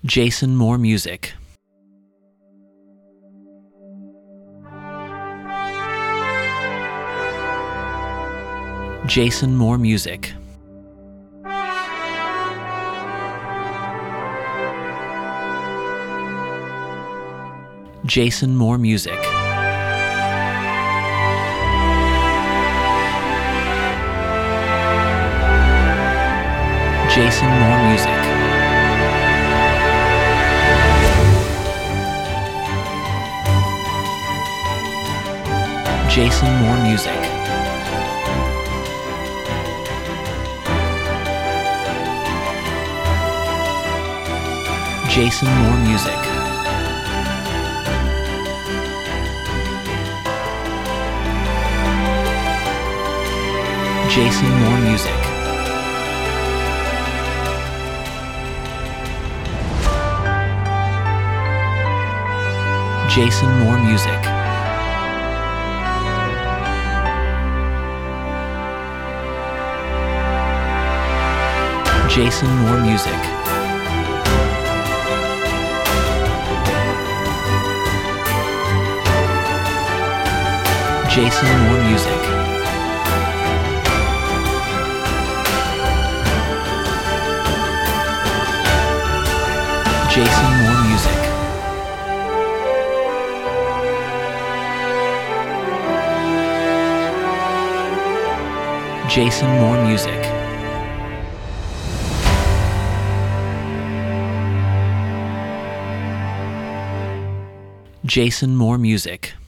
Jason Moore Music. Jason Moore Music. Jason Moore Music. Jason Moore Music. Jason Moore Music. Jason Moore Music. Jason Moore Music. Jason Moore Music. Jason Moore Music. Jason Moore Music. Jason Moore Music. Jason Moore Music. Jason Moore Music.